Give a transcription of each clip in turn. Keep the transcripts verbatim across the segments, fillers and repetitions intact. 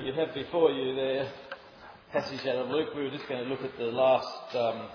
you have before you there passage out of Luke. We were just going to look at the last um,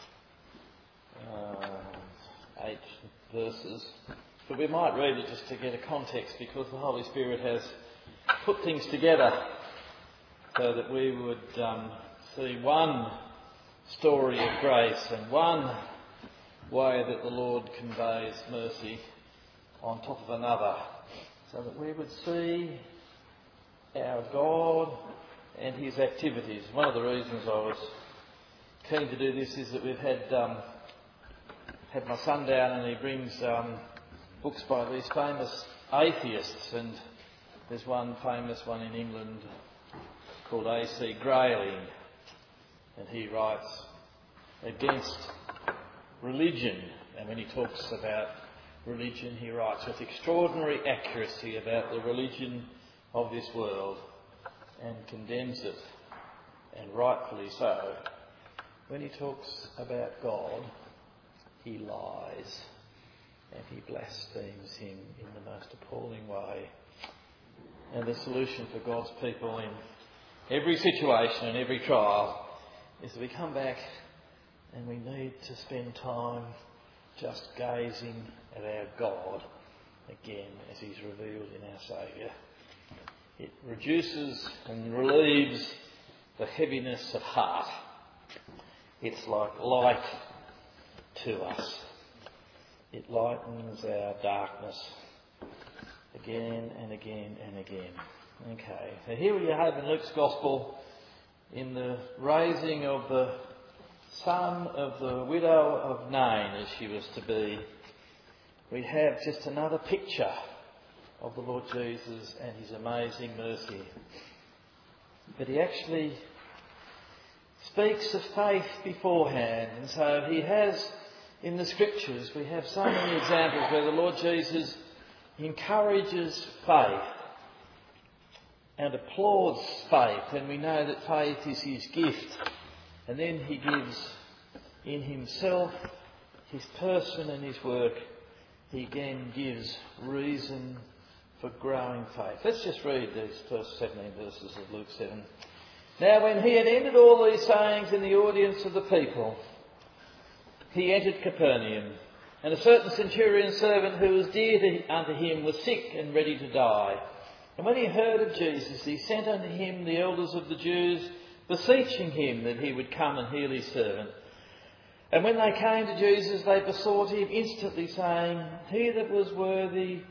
uh, eight verses, but we might read it just to get a context, because the Holy Spirit has put things together so that we would um, see one story of grace and one way that the Lord conveys mercy on top of another, so that we would see our God and his activities. One of the reasons I was keen to do this is that we've had um, had my son down, and he brings um, books by these famous atheists, and there's one famous one in England called A C Grayling, and he writes against religion, and when he talks about religion he writes with extraordinary accuracy about the religion of this world and condemns it, and rightfully so. When he talks about God, he lies and he blasphemes him in the most appalling way. And the solution for God's people in every situation and every trial is that we come back and we need to spend time just gazing at our God again as he's revealed in our Saviour. It reduces and relieves the heaviness of heart. It's like light to us. It lightens our darkness again and again and again. Okay, so here we have in Luke's Gospel, in the raising of the son of the widow of Nain, as she was to be, we have just another picture of the Lord Jesus and his amazing mercy. But he actually speaks of faith beforehand, and so he has, in the Scriptures, we have so many examples where the Lord Jesus encourages faith and applauds faith, and we know that faith is his gift. And then he gives in himself, his person and his work, he again gives reason for growing faith. Let's just read these first seventeen verses of Luke seven. Now when he had ended all these sayings in the audience of the people, he entered Capernaum, and a certain centurion servant who was dear to, unto him was sick and ready to die. And when he heard of Jesus, he sent unto him the elders of the Jews, beseeching him that he would come and heal his servant. And when they came to Jesus, they besought him instantly, saying, He that was worthy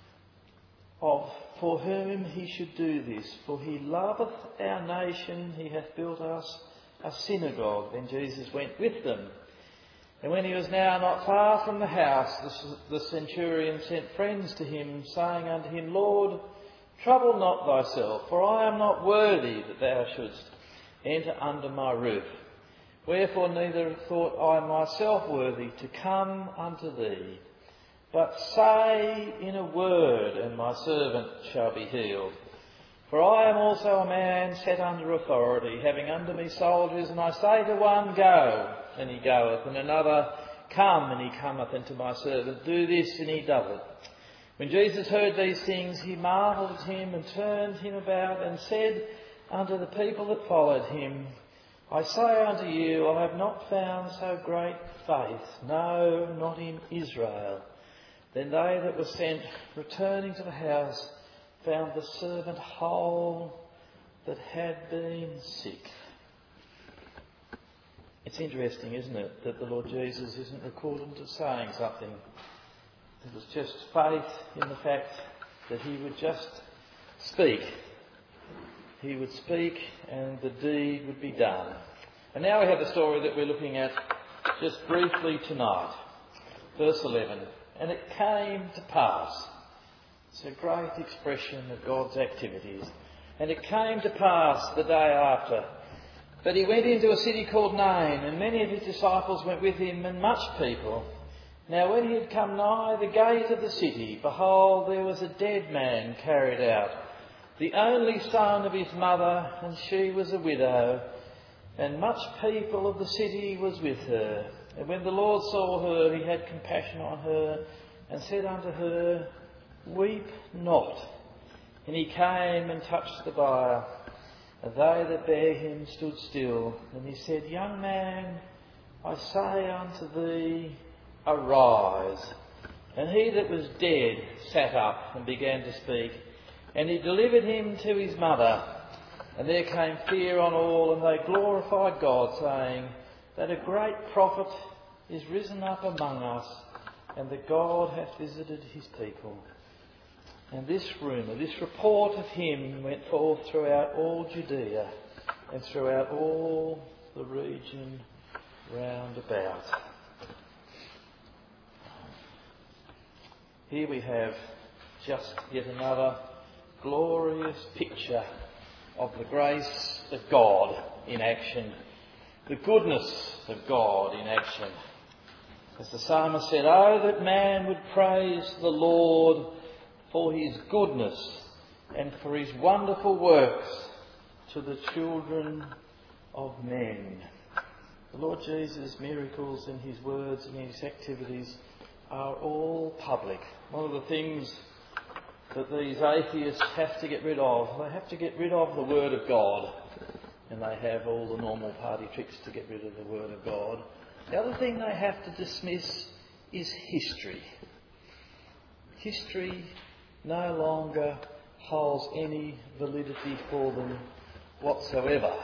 of for whom he should do this, for he loveth our nation, he hath built us a synagogue. Then Jesus went with them. And when he was now not far from the house, the, the centurion sent friends to him, saying unto him, Lord, trouble not thyself, for I am not worthy that thou shouldst enter under my roof. Wherefore neither thought I myself worthy to come unto thee. But say in a word, and my servant shall be healed. For I am also a man set under authority, having under me soldiers, and I say to one, Go, and he goeth, and another, Come, and he cometh, and to my servant, Do this, and he doth it. When Jesus heard these things, he marvelled at him, and turned him about, and said unto the people that followed him, I say unto you, I have not found so great faith, no, not in Israel. Then they that were sent, returning to the house, found the servant whole that had been sick. It's interesting, isn't it, that the Lord Jesus isn't recorded as saying something. It was just faith in the fact that he would just speak. He would speak and the deed would be done. And now we have the story that we're looking at just briefly tonight. Verse eleven. And it came to pass. It's a great expression of God's activities. And it came to pass the day after that he went into a city called Nain, and many of his disciples went with him, and much people. Now when he had come nigh the gate of the city, behold, there was a dead man carried out, the only son of his mother, and she was a widow, and much people of the city was with her. And when the Lord saw her, he had compassion on her, and said unto her, Weep not. And he came and touched the bier. And they that bare him stood still. And he said, Young man, I say unto thee, arise. And he that was dead sat up and began to speak. And he delivered him to his mother. And there came fear on all, and they glorified God, saying that a great prophet is risen up among us, and that God hath visited his people. And this rumour, this report of him went forth throughout all Judea and throughout all the region round about. Here we have just yet another glorious picture of the grace of God in action, the goodness of God in action. As the psalmist said, "Oh, that man would praise the Lord for his goodness and for his wonderful works to the children of men." The Lord Jesus' miracles and his words and his activities are all public. One of the things that these atheists have to get rid of, they have to get rid of the Word of God. And they have all the normal party tricks to get rid of the Word of God. The other thing they have to dismiss is history. History no longer holds any validity for them whatsoever.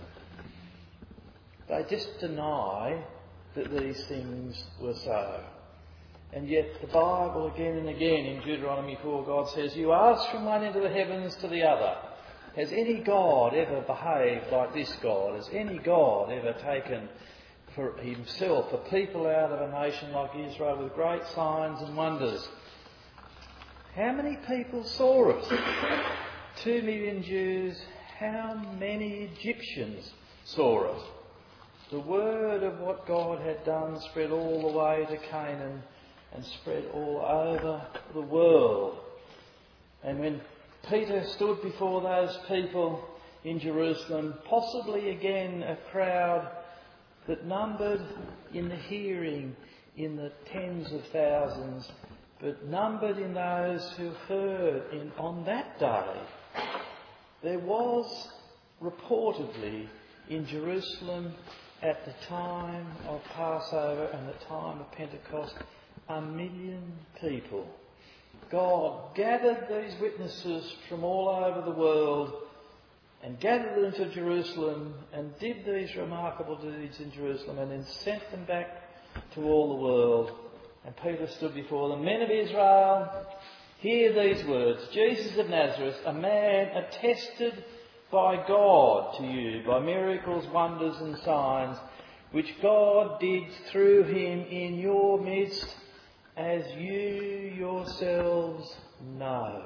They just deny that these things were so. And yet the Bible again and again in Deuteronomy four, God says, "You ask from one end of the heavens to the other. Has any God ever behaved like this God? Has any God ever taken for himself a people out of a nation like Israel with great signs and wonders?" How many people saw it? Two million Jews. How many Egyptians saw it? The word of what God had done spread all the way to Canaan and spread all over the world. And when Peter stood before those people in Jerusalem, possibly again a crowd that numbered in the hearing in the tens of thousands, but numbered in those who heard in, on that day, there was reportedly in Jerusalem at the time of Passover and the time of Pentecost, a million people. God gathered these witnesses from all over the world and gathered them to Jerusalem and did these remarkable deeds in Jerusalem and then sent them back to all the world. And Peter stood before them. "Men of Israel, hear these words. Jesus of Nazareth, a man attested by God to you by miracles, wonders and signs, which God did through him in your midst, as you yourselves know."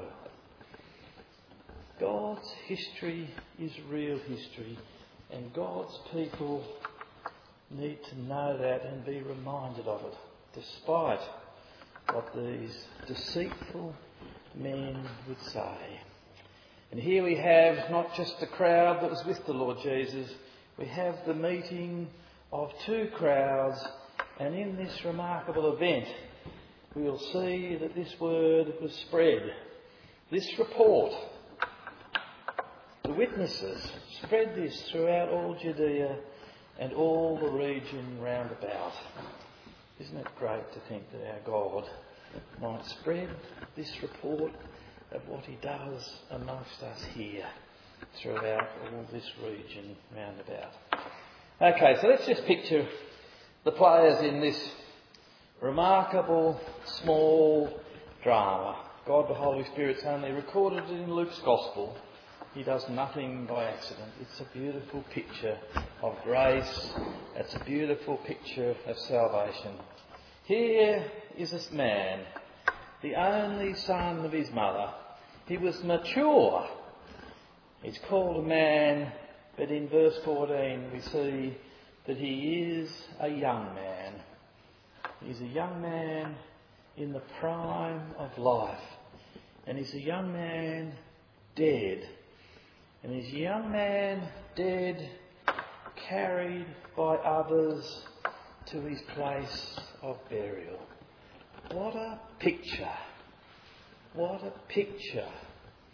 God's history is real history, and God's people need to know that and be reminded of it, despite what these deceitful men would say. And here we have not just the crowd that was with the Lord Jesus, we have the meeting of two crowds, and in this remarkable event we will see that this word was spread. This report, the witnesses spread this throughout all Judea and all the region round about. Isn't it great to think that our God might spread this report of what he does amongst us here throughout all this region round about? Okay, so let's just picture the players in this remarkable small drama. God the Holy Spirit's only recorded it in Luke's Gospel. He does nothing by accident. It's a beautiful picture of grace. It's a beautiful picture of salvation. Here is this man, the only son of his mother. He was mature. He's called a man, but in verse fourteen we see that he is a young man. He's a young man in the prime of life. And he's a young man dead. And he's a young man dead, carried by others to his place of burial. What a picture. What a picture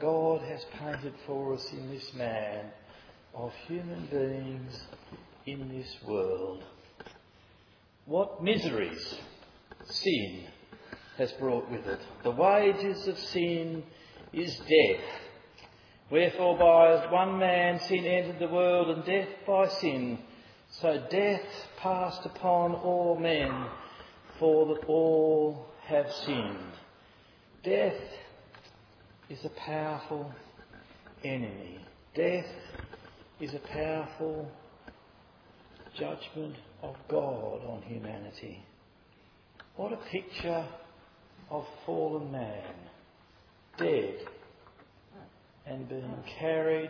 God has painted for us in this man of human beings in this world. What miseries sin has brought with it. The wages of sin is death. Wherefore by one man sin entered the world, and death by sin. So death passed upon all men, for that all have sinned. Death is a powerful enemy. Death is a powerful judgment of God on humanity. What a picture of fallen man, dead and being carried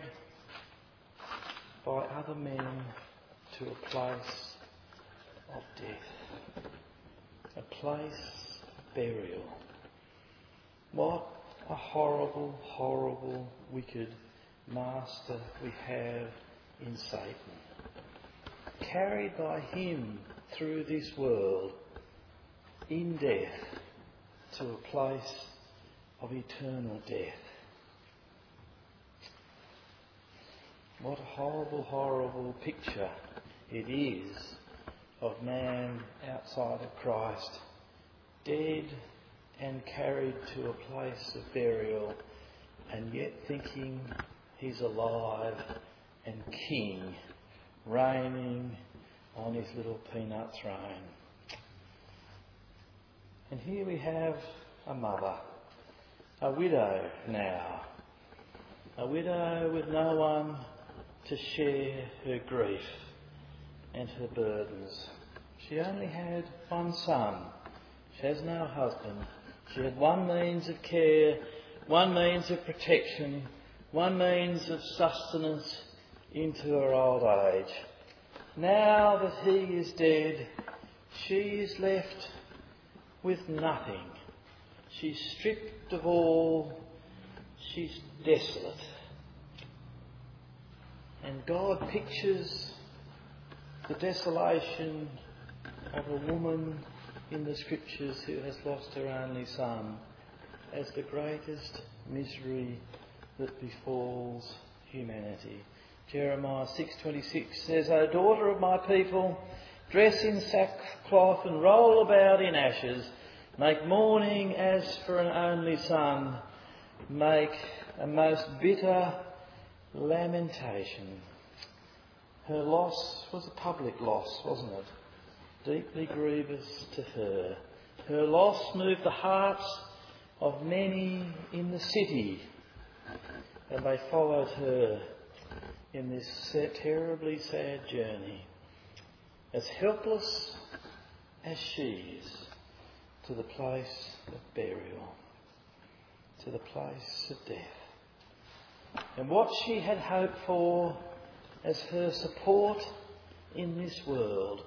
by other men to a place of death, a place of burial. What a horrible, horrible, wicked master we have in Satan. Carried by him through this world in death to a place of eternal death. What a horrible, horrible picture it is of man outside of Christ, dead and carried to a place of burial, and yet thinking he's alive and king, reigning on his little peanut throne. And here we have a mother, a widow now, a widow with no one to share her grief and her burdens. She only had one son. She has no husband. She had one means of care, one means of protection, one means of sustenance into her old age. Now that he is dead, she is left with nothing. She's stripped of all. She's desolate. And God pictures the desolation of a woman in the Scriptures who has lost her only son as the greatest misery that befalls humanity. Jeremiah six twenty-six says, O daughter of my people, dress in sackcloth and roll about in ashes. Make mourning as for an only son. Make a most bitter lamentation. Her loss was a public loss, wasn't it? Deeply grievous to her. Her loss moved the hearts of many in the city, and they followed her in this terribly sad journey, as helpless as she is, to the place of burial, to the place of death. And what she had hoped for as her support in this world,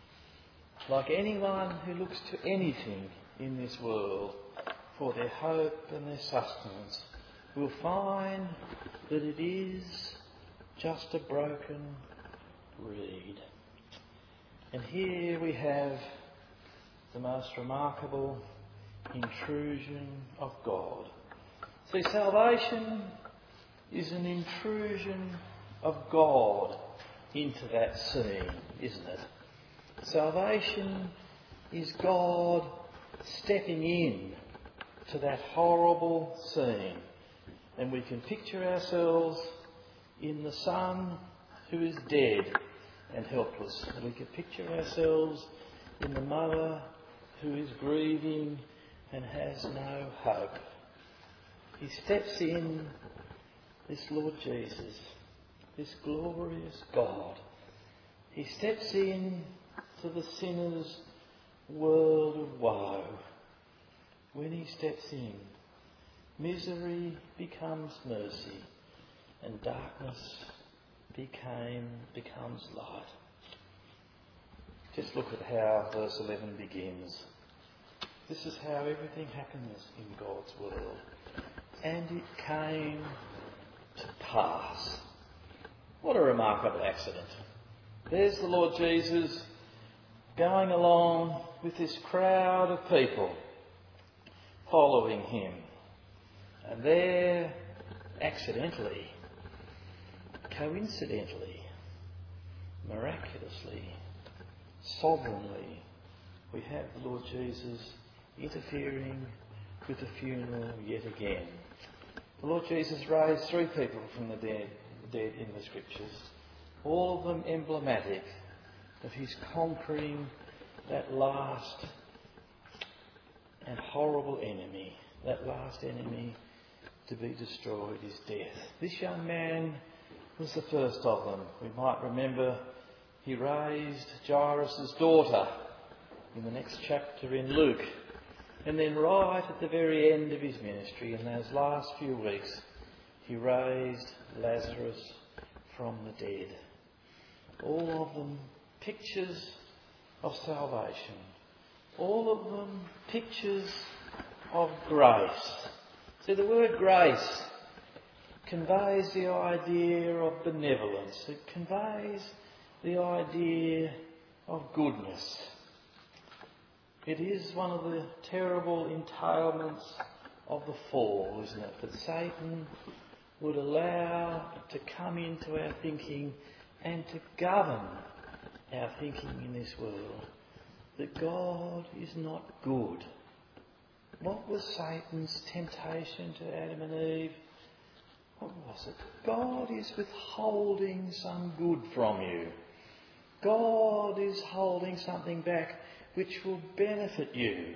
like anyone who looks to anything in this world for their hope and their sustenance, will find that it is just a broken reed. And here we have the most remarkable intrusion of God. See, salvation is an intrusion of God into that scene, isn't it? Salvation is God stepping in to that horrible scene. And we can picture ourselves in the son who is dead and helpless. And we can picture ourselves in the mother who is grieving and has no hope. He steps in, this Lord Jesus, this glorious God. He steps in to the sinner's world of woe. When he steps in, misery becomes mercy, and darkness became becomes light. Just look at how verse eleven begins. This is how everything happens in God's world. And it came to pass. What a remarkable accident. There's the Lord Jesus going along with this crowd of people following him. And there accidentally, coincidentally, miraculously, sovereignly, we have the Lord Jesus interfering with the funeral yet again. The Lord Jesus raised three people from the dead, dead in the Scriptures, all of them emblematic of his conquering that last and horrible enemy, that last enemy to be destroyed is death. This young man was the first of them. We might remember he raised Jairus' daughter in the next chapter in Luke. And then right at the very end of his ministry, in those last few weeks, he raised Lazarus from the dead. All of them pictures of salvation. All of them pictures of grace. See, the word grace conveys the idea of benevolence. It conveys the idea of goodness. It is one of the terrible entailments of the fall, isn't it? That Satan would allow to come into our thinking and to govern our thinking in this world. That God is not good. What was Satan's temptation to Adam and Eve? What was it? God is withholding some good from you. God is holding something back which will benefit you.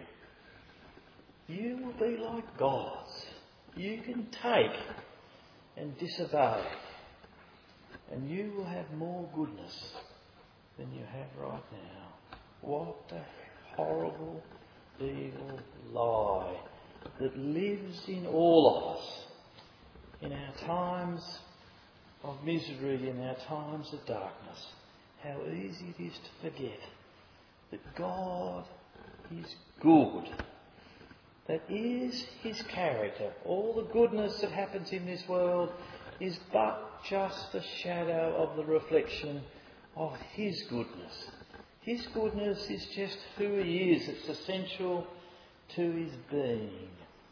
You will be like gods. You can take and disobey, and you will have more goodness than you have right now. What a horrible, evil lie that lives in all of us, in our times of misery, in our times of darkness. How easy it is to forget that God is good. That is his character. All the goodness that happens in this world is but just a shadow of the reflection of his goodness. His goodness is just who he is. It's essential to his being.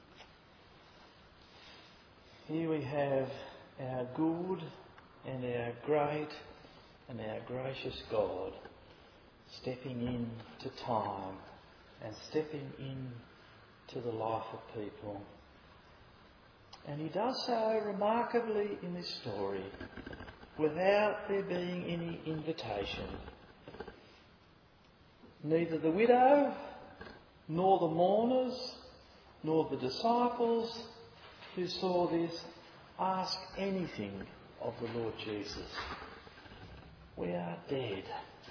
Here we have our good and our great and our gracious God stepping into time and stepping into the life of people. And he does so remarkably in this story without there being any invitation. Neither the widow, nor the mourners, nor the disciples who saw this ask anything of the Lord Jesus. We are dead.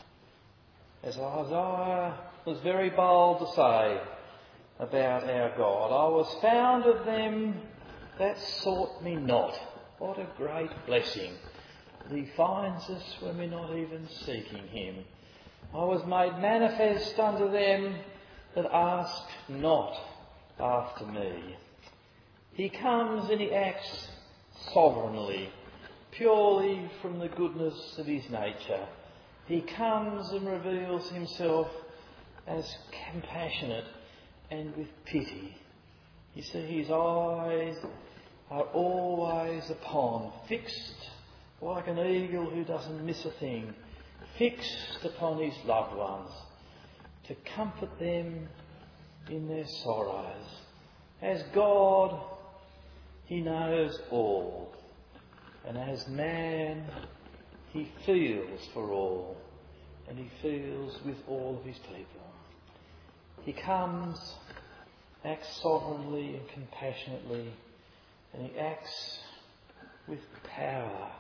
As Isaiah was very bold to say about our God, I was found of them that sought me not. What a great blessing. He finds us when we're not even seeking him. I was made manifest unto them that ask not after me. He comes and he acts sovereignly, purely from the goodness of his nature. He comes and reveals himself as compassionate and with pity. You see, his eyes are always upon, fixed like an eagle who doesn't miss a thing, fixed upon his loved ones to comfort them in their sorrows. As God, he knows all, and as man, he feels for all, and he feels with all of his people. He comes, acts sovereignly and compassionately, and he acts with power.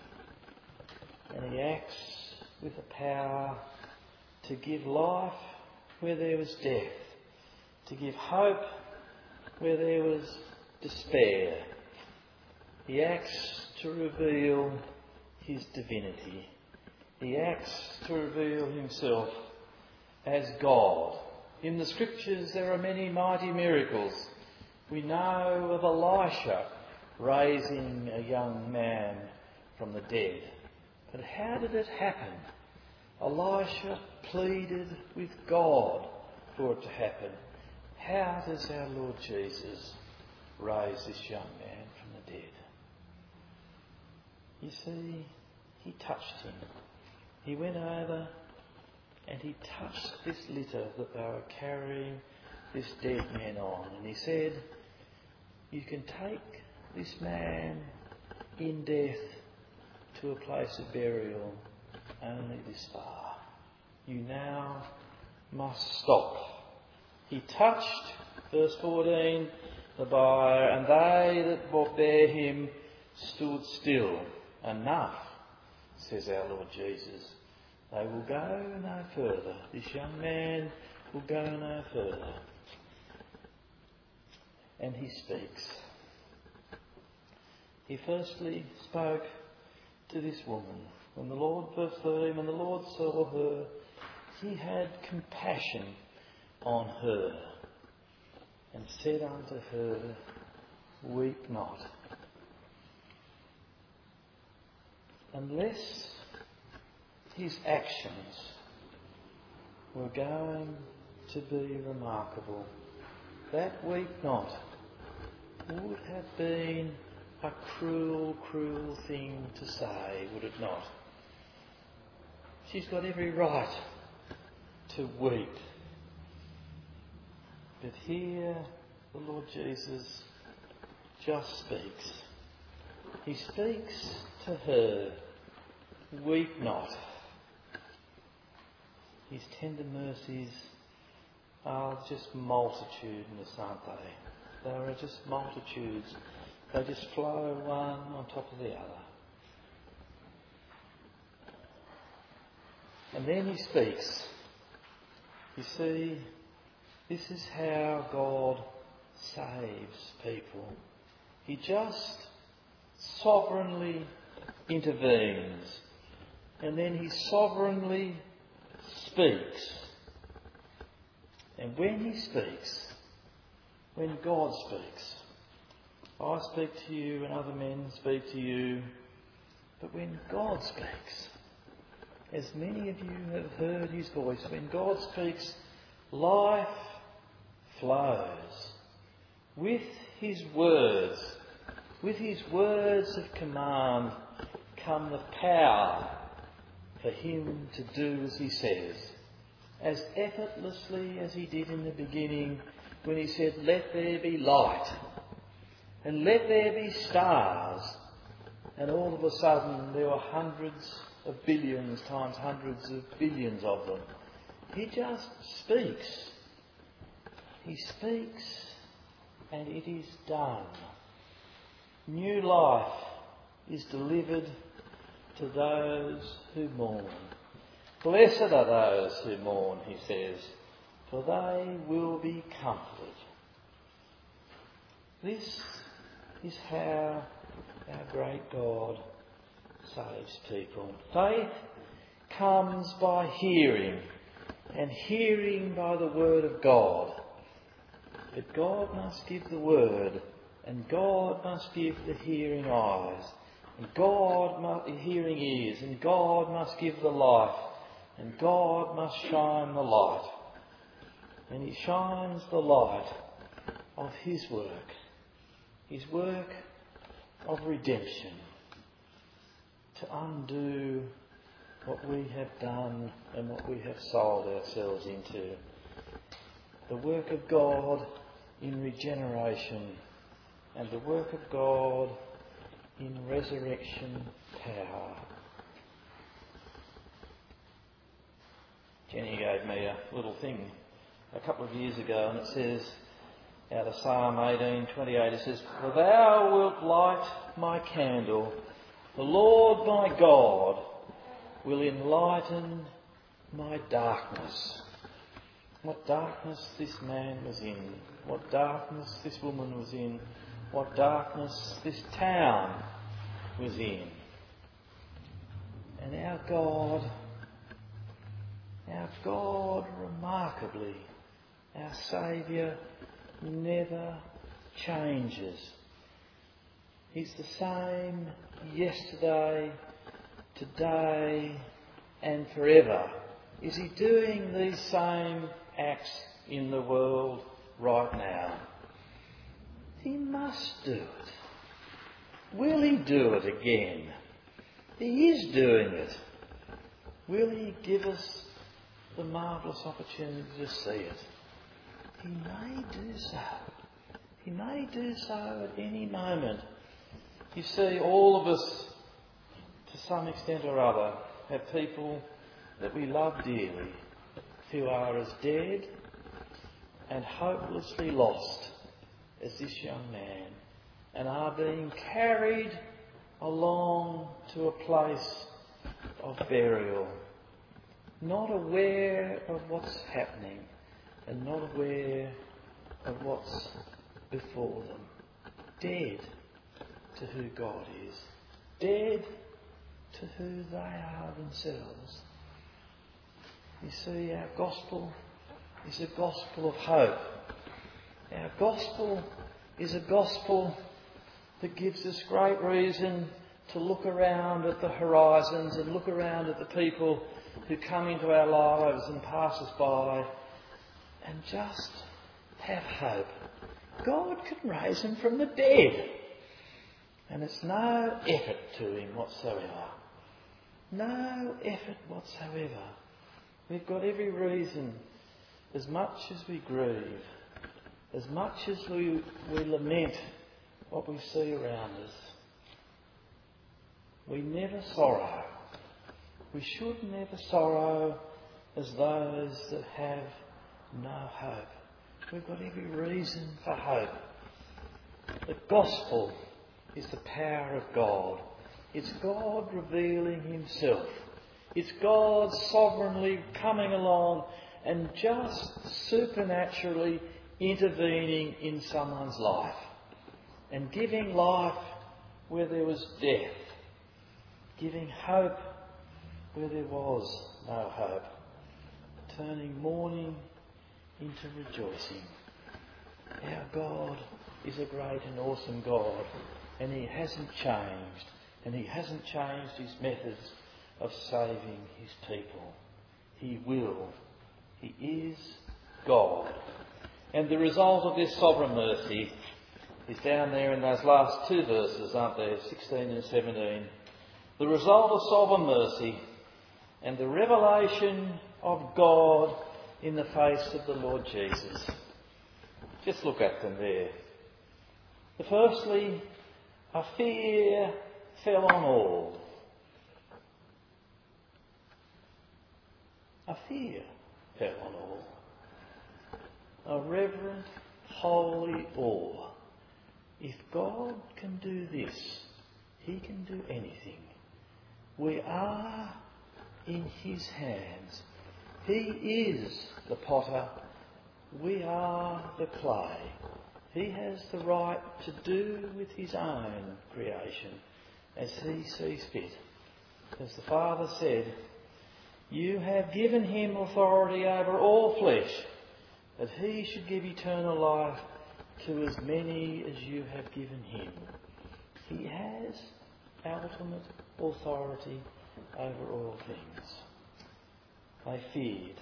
And he acts with the power to give life where there was death, to give hope where there was despair. He acts to reveal his divinity. He acts to reveal himself as God. In the Scriptures there are many mighty miracles. We know of Elisha raising a young man from the dead. But how did it happen? Elisha pleaded with God for it to happen. How does our Lord Jesus raise this young man from the dead? You see, he touched him. He went over and he touched this litter that they were carrying this dead man on. And he said, you can take this man in death to a place of burial only this far. You now must stop. He touched, verse fourteen, the bier, and they that bare him stood still. Enough, says our Lord Jesus. They will go no further. This young man will go no further. And he speaks. He firstly spoke to this woman. When the Lord, verse thirteen, when the Lord saw her, he had compassion on her and said unto her, weep not. Unless his actions were going to be remarkable, that weep not would have been a cruel, cruel thing to say, would it not? She's got every right to weep. But here the Lord Jesus just speaks. He speaks to her, weep not. His tender mercies are just multitudinous, aren't they? They are just multitudes. They just flow one on top of the other. And then he speaks. You see, this is how God saves people. He just sovereignly intervenes, and then he sovereignly speaks. And when he speaks, when God speaks, I speak to you and other men speak to you, but when God speaks, as many of you have heard his voice, when God speaks, life flows. With his words, with his words of command, come the power for him to do as he says, as effortlessly as he did in the beginning when he said, let there be light and let there be stars. And all of a sudden there were hundreds of billions times hundreds of billions of them. He just speaks. He speaks and it is done. New life is delivered to those who mourn. Blessed are those who mourn, he says, for they will be comforted. This is how our great God saves people. Faith comes by hearing, and hearing by the word of God. But God must give the word, and God must give the hearing eyes, and God must hearing ears, and God must give the life, and God must shine the light. And he shines the light of his work, his work of redemption, to undo what we have done and what we have sold ourselves into. The work of God in regeneration and the work of God in resurrection power. Jenny gave me a little thing a couple of years ago, and it says, out of Psalm eighteen twenty-eight, it says, for thou wilt light my candle, the Lord my God will enlighten my darkness. What darkness this man was in, what darkness this woman was in, what darkness this town was in. And our God, our God remarkably, our Saviour never changes. He's the same yesterday, today and forever. Is he doing these same acts in the world right now? He must do it. Will he do it again? He is doing it. Will he give us the marvellous opportunity to see it? He may do so. He may do so at any moment. You see, all of us, to some extent or other, have people that we love dearly who are as dead and hopelessly lost as this young man, and are being carried along to a place of burial, not aware of what's happening and not aware of what's before them. Dead to who God is. Dead to who they are themselves. You see, our gospel is a gospel of hope. Our gospel is a gospel that gives us great reason to look around at the horizons and look around at the people who come into our lives and pass us by and just have hope. God can raise him from the dead. And it's no effort to him whatsoever. No effort whatsoever. We've got every reason, as much as we grieve, as much as we, we lament what we see around us, we never sorrow. We should never sorrow as those that have no hope. We've got every reason for hope. The gospel is the power of God. It's God revealing himself. It's God sovereignly coming along and just supernaturally intervening in someone's life and giving life where there was death, giving hope where there was no hope, turning mourning into rejoicing. Our God is a great and awesome God, and he hasn't changed, and he hasn't changed his methods of saving his people. He will. He is God. And the result of this sovereign mercy is down there in those last two verses, aren't there? sixteen and seventeen. The result of sovereign mercy and the revelation of God in the face of the Lord Jesus. Just look at them there. The firstly, a fear fell on all. A fear fell on all. A reverent, holy awe. If God can do this, he can do anything. We are in his hands. He is the potter. We are the clay. He has the right to do with his own creation as he sees fit. As the Father said, you have given him authority over all flesh, that he should give eternal life to as many as you have given him. He has ultimate authority over all things. They feared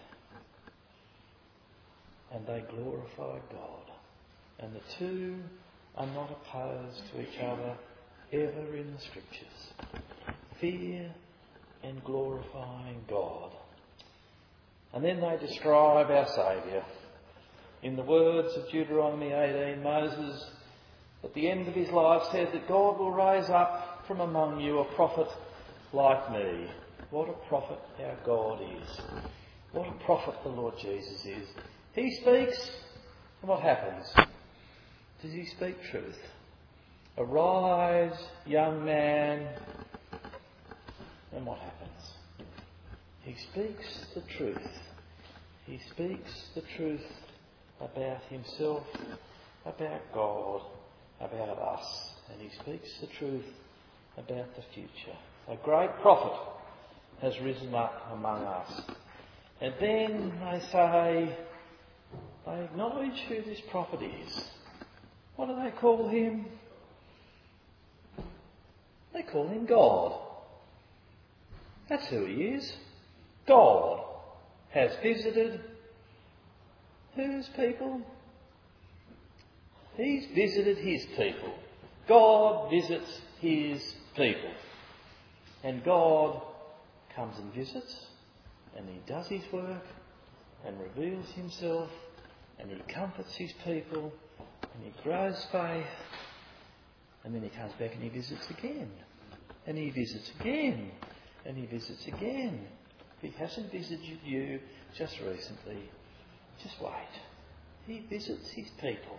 and they glorified God. And the two are not opposed to each other ever in the Scriptures. Fear and glorifying God. And then they describe our Saviour. In the words of Deuteronomy eighteen, Moses, at the end of his life, said that God will raise up from among you a prophet like me. What a prophet our God is. What a prophet the Lord Jesus is. He speaks, and what happens? Does he speak truth? Arise, young man, and what happens? He speaks the truth. He speaks the truth about himself, about God, about us. And he speaks the truth about the future. A great prophet has risen up among us. And then they say, they acknowledge who this prophet is. What do they call him? They call him God. That's who he is. God has visited whose people? He's visited his people. God visits his people. And God comes and visits, and he does his work and reveals himself, and he comforts his people, and he grows faith, and then he comes back and he visits again, and he visits again, and he visits again. If he hasn't visited you just recently, just wait. He visits his people.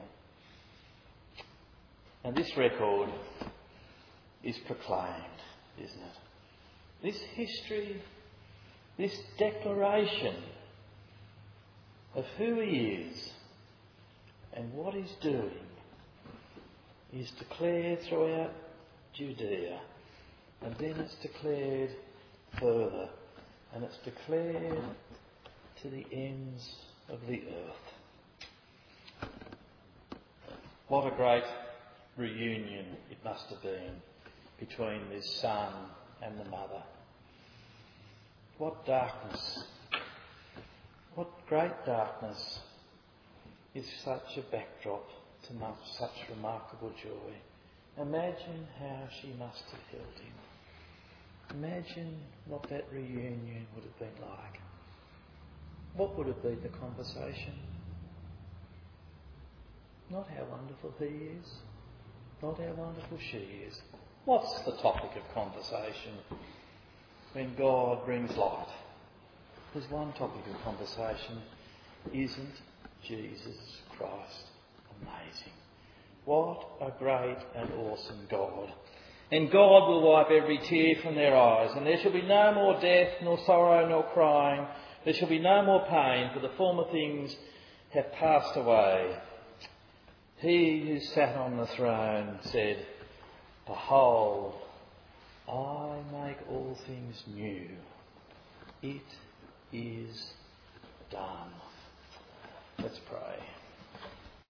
And this record is proclaimed, isn't it? This history, this declaration of who he is and what he's doing is declared throughout Judea, and then it's declared further, and it's declared to the ends of the earth. What a great reunion it must have been between this son and the mother. What darkness, what great darkness is such a backdrop to such remarkable joy. Imagine how she must have held him. Imagine what that reunion would have been like. What would have been the conversation? Not how wonderful he is, not how wonderful she is. What's the topic of conversation when God brings light? There's one topic of conversation. Isn't Jesus Christ amazing? What a great and awesome God. And God will wipe every tear from their eyes, and there shall be no more death, nor sorrow, nor crying. There shall be no more pain, for the former things have passed away. He who sat on the throne said, Behold, I make all things new. It is done. Let's pray.